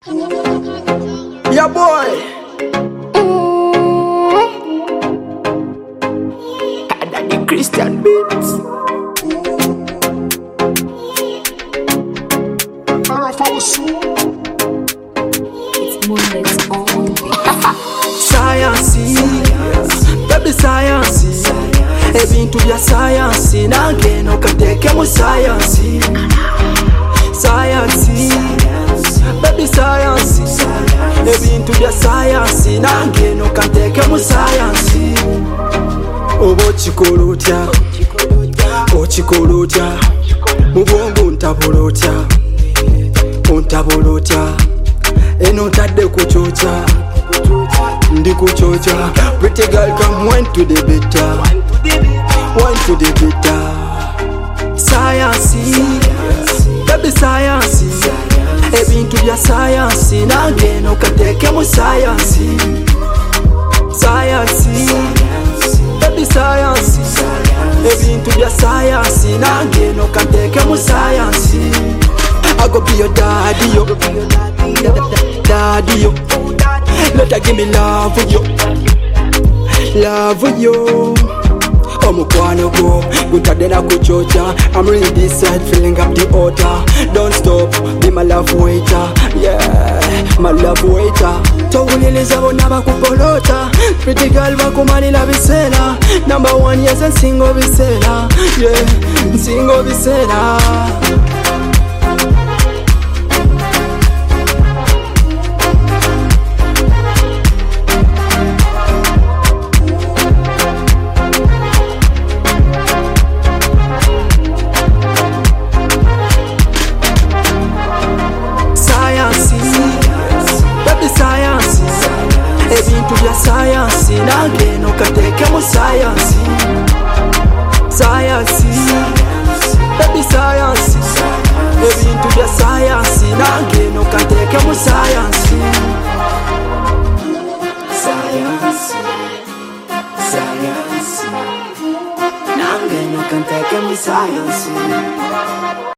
Yeah, boy. Daddy Christian beats. It's more like on Science, baby science. Ebintu bya science nange nokateke mu science. Science, baby science. Ebintu bya science nange nokateke mu science. Oba okikola otya, okikola otya, mu bwongo ontabula otya, ontabula otya, eno ntadde ku kyokya, ndi ku kyokya. Pretty girl come wine to the better, wine to the better. Science, baby science. Ebintu bya science nange nokateke mu science. Science, baby science. Ebintu bya science nange nokateke mu science. I go be your daddy, yo. Daddy, yo. Let her give me love, yo. Love, yo. Omukwano go, guntadde na kuchocha. I'm really this side, filling up the altar. Don't stop, be my love waiter. Yeah, my love waiter. Towuliriza bonna bakupolota. Pretty girl bakumalira biseera. Number one, yes, and single biseera. Yeah, single biseera. Ebintu bya science nange nokateke mu science. Science, baby science. Ebintu bya science nange nokateke mu science. Science, science. Nange nokateke mu science.